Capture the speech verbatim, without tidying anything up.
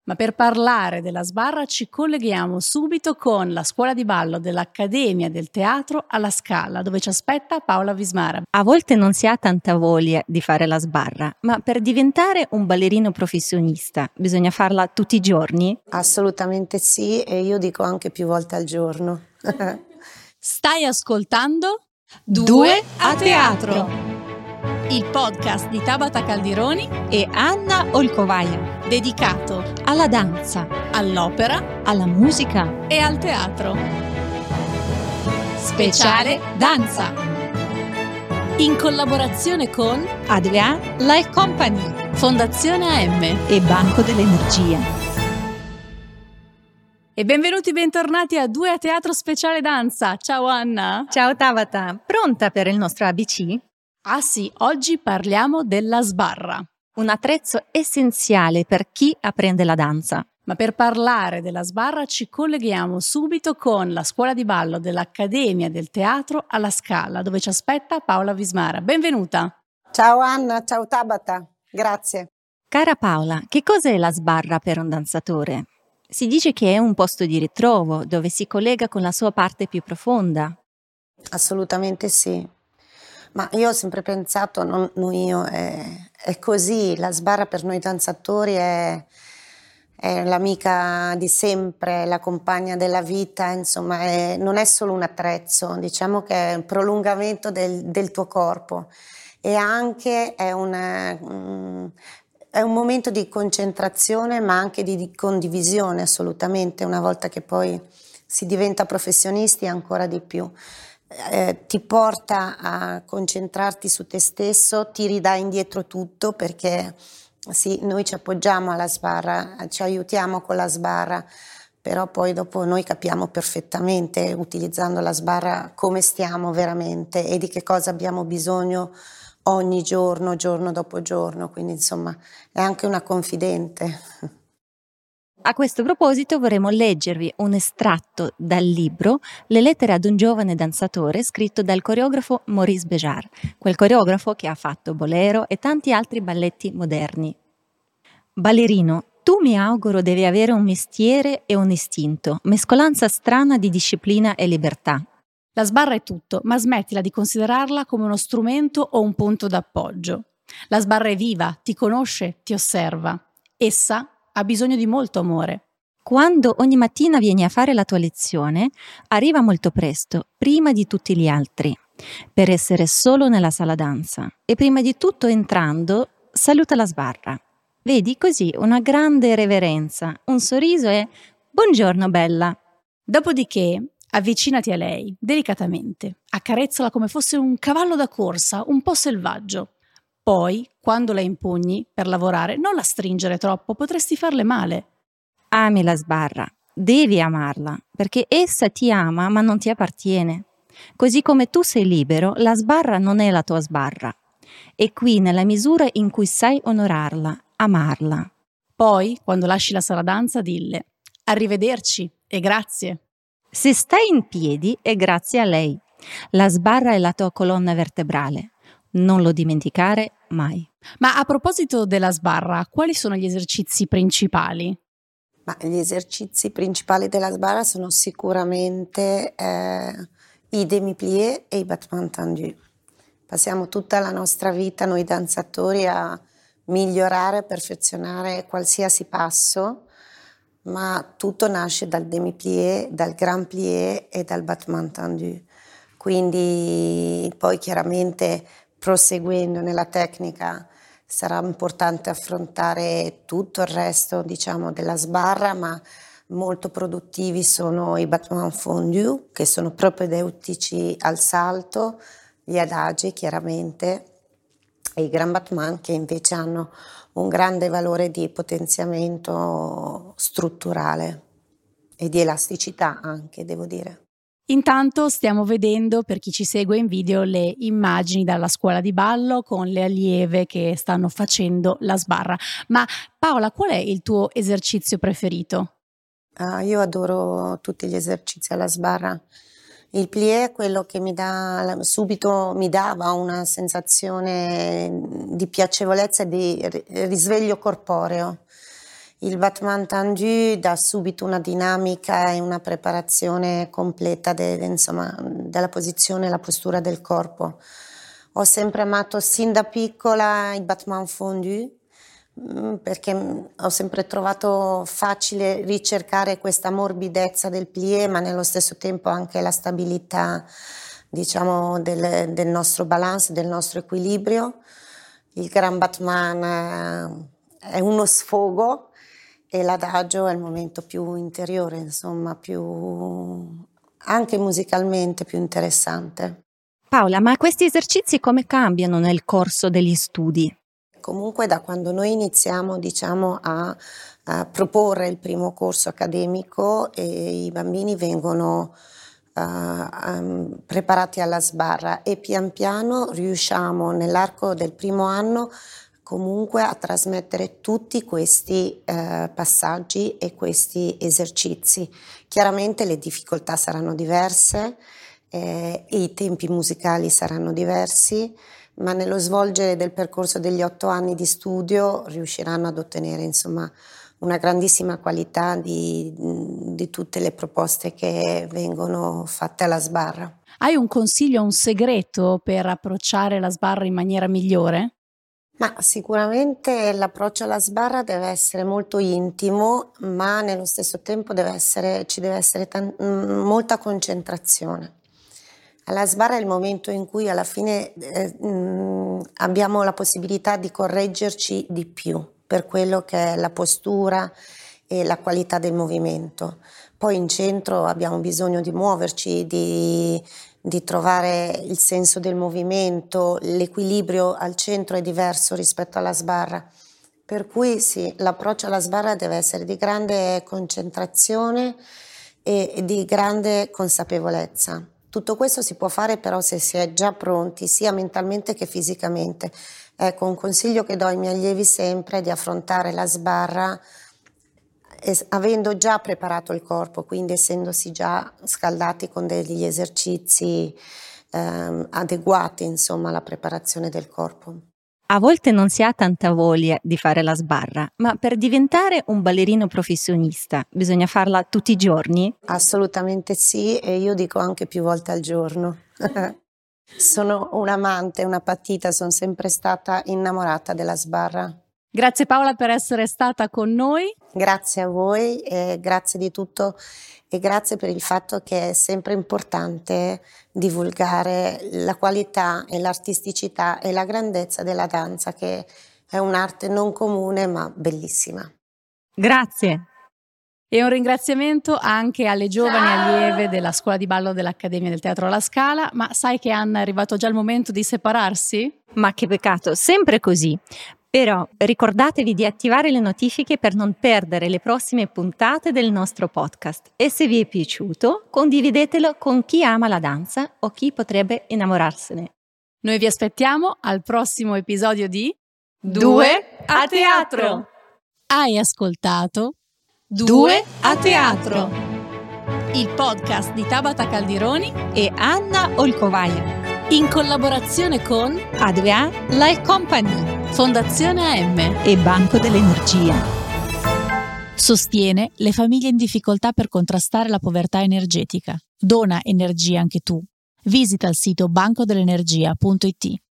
Ma per parlare della sbarra ci colleghiamo subito con la scuola di ballo dell'Accademia del Teatro alla Scala, dove ci aspetta Paola Vismara. A volte non si ha tanta voglia di fare la sbarra, ma per diventare un ballerino professionista bisogna farla tutti i giorni? Assolutamente sì, e io dico anche più volte al giorno. Stai ascoltando Due a teatro, il podcast di Tabata Caldironi e Anna Olcovaia, dedicato alla danza, all'opera alla musica e al teatro. Speciale Danza, in collaborazione con Adrian Life Company, Fondazione A M e Banco dell'Energia. E benvenuti, bentornati a Due a Teatro Speciale Danza. Ciao Anna. Ciao Tabata, pronta per il nostro A B C? Ah sì, oggi parliamo della sbarra. Un attrezzo essenziale per chi apprende la danza. Ma per parlare della sbarra ci colleghiamo subito con la scuola di ballo dell'Accademia del Teatro alla Scala, dove ci aspetta Paola Vismara. Benvenuta. Ciao Anna, ciao Tabata, grazie. Cara Paola, che cos'è la sbarra per un danzatore? Si dice che è un posto di ritrovo dove si collega con la sua parte più profonda. Assolutamente sì. Ma io ho sempre pensato, non, non io, è, è così, la sbarra per noi danzatori è, è l'amica di sempre, la compagna della vita, insomma, è, non è solo un attrezzo, diciamo che è un prolungamento del, del tuo corpo e anche è, una, um, è un momento di concentrazione ma anche di, di condivisione assolutamente, una volta che poi si diventa professionisti ancora di più. Eh, ti porta a concentrarti su te stesso, ti ridà indietro tutto perché sì, noi ci appoggiamo alla sbarra, ci aiutiamo con la sbarra, però poi dopo noi capiamo perfettamente utilizzando la sbarra come stiamo veramente e di che cosa abbiamo bisogno ogni giorno, giorno dopo giorno, quindi insomma è anche una confidente. A questo proposito vorremmo leggervi un estratto dal libro Le lettere ad un giovane danzatore scritto dal coreografo Maurice Béjart, quel coreografo che ha fatto Bolero e tanti altri balletti moderni. Ballerino, tu mi auguro devi avere un mestiere e un istinto, mescolanza strana di disciplina e libertà. La sbarra è tutto, ma smettila di considerarla come uno strumento o un punto d'appoggio. La sbarra è viva, ti conosce, ti osserva. Essa ha bisogno di molto amore. Quando ogni mattina vieni a fare la tua lezione, arriva molto presto, prima di tutti gli altri, per essere solo nella sala danza. E prima di tutto entrando, saluta la sbarra. Vedi così una grande reverenza, un sorriso e buongiorno bella. Dopodiché avvicinati a lei, delicatamente, accarezzala come fosse un cavallo da corsa, un po' selvaggio. Poi, quando la impugni per lavorare, non la stringere troppo, potresti farle male. Ami la sbarra, devi amarla, perché essa ti ama ma non ti appartiene. Così come tu sei libero, la sbarra non è la tua sbarra. È qui nella misura in cui sai onorarla, amarla. Poi, quando lasci la sala danza, dille arrivederci e grazie. Se stai in piedi è grazie a lei. La sbarra è la tua colonna vertebrale. Non lo dimenticare mai. Ma a proposito della sbarra, quali sono gli esercizi principali? Ma gli esercizi principali della sbarra sono sicuramente eh, i demi-plié e i battement tendu. Passiamo tutta la nostra vita, noi danzatori, a migliorare, perfezionare qualsiasi passo, ma tutto nasce dal demi-plié, dal grand plié e dal battement tendu. Quindi poi chiaramente proseguendo nella tecnica sarà importante affrontare tutto il resto, diciamo, della sbarra, ma molto produttivi sono i battement fondus, che sono propedeutici al salto, gli adagi chiaramente, e i grand battement che invece hanno un grande valore di potenziamento strutturale e di elasticità anche, devo dire. Intanto stiamo vedendo, per chi ci segue in video, le immagini dalla scuola di ballo con le allieve che stanno facendo la sbarra. Ma Paola, qual è il tuo esercizio preferito? Uh, io adoro tutti gli esercizi alla sbarra. Il plié è quello che mi dà, subito mi dava una sensazione di piacevolezza e di risveglio corporeo. Il battement tendu dà subito una dinamica e una preparazione completa de, de, insomma, della posizione e la postura del corpo. Ho sempre amato sin da piccola il battement fondu, perché ho sempre trovato facile ricercare questa morbidezza del plié, ma nello stesso tempo anche la stabilità, diciamo, del, del nostro balance, del nostro equilibrio. Il grand battement è uno sfogo e l'adagio è il momento più interiore, insomma, più anche musicalmente più interessante. Paola, ma questi esercizi come cambiano nel corso degli studi? Comunque da quando noi iniziamo, diciamo, a, a proporre il primo corso accademico, e i bambini vengono uh, um, preparati alla sbarra e pian piano riusciamo nell'arco del primo anno comunque a trasmettere tutti questi uh, passaggi e questi esercizi. Chiaramente le difficoltà saranno diverse, eh, i tempi musicali saranno diversi, ma nello svolgere del percorso degli otto anni di studio riusciranno ad ottenere, insomma, una grandissima qualità di, di tutte le proposte che vengono fatte alla sbarra. Hai un consiglio, un segreto per approcciare la sbarra in maniera migliore? Ma sicuramente l'approccio alla sbarra deve essere molto intimo, ma nello stesso tempo deve essere, ci deve essere tan- molta concentrazione. Alla sbarra è il momento in cui alla fine eh, mh, abbiamo la possibilità di correggerci di più per quello che è la postura e la qualità del movimento. Poi in centro abbiamo bisogno di muoverci, di, di trovare il senso del movimento, l'equilibrio al centro è diverso rispetto alla sbarra. Per cui sì, l'approccio alla sbarra deve essere di grande concentrazione e, e di grande consapevolezza. Tutto questo si può fare però se si è già pronti, sia mentalmente che fisicamente. Ecco, un consiglio che do ai miei allievi sempre è di affrontare la sbarra es- avendo già preparato il corpo, quindi essendosi già scaldati con degli esercizi ehm, adeguati, insomma, alla preparazione del corpo. A volte non si ha tanta voglia di fare la sbarra, ma per diventare un ballerino professionista bisogna farla tutti i giorni? Assolutamente sì, e io dico anche più volte al giorno. Sono un'amante, una patita, sono sempre stata innamorata della sbarra. Grazie Paola per essere stata con noi. Grazie a voi, e grazie di tutto e grazie per il fatto che è sempre importante divulgare la qualità e l'artisticità e la grandezza della danza, che è un'arte non comune ma bellissima. Grazie. E un ringraziamento anche alle giovani allieve della scuola di ballo dell'Accademia del Teatro alla Scala. Ma sai che Anna, è arrivato già il momento di separarsi? Ma che peccato, sempre così. Però ricordatevi di attivare le notifiche per non perdere le prossime puntate del nostro podcast. E se vi è piaciuto, condividetelo con chi ama la danza o chi potrebbe innamorarsene. Noi vi aspettiamo al prossimo episodio di Due a teatro! Hai ascoltato Due a teatro, il podcast di Tabata Caldironi E Anna Olcovaia, in collaborazione con A due A Life Company Fondazione A M e Banco dell'Energia. Sostiene le famiglie in difficoltà per contrastare la povertà energetica. Dona energia anche tu. Visita il sito banco dell'energia punto it.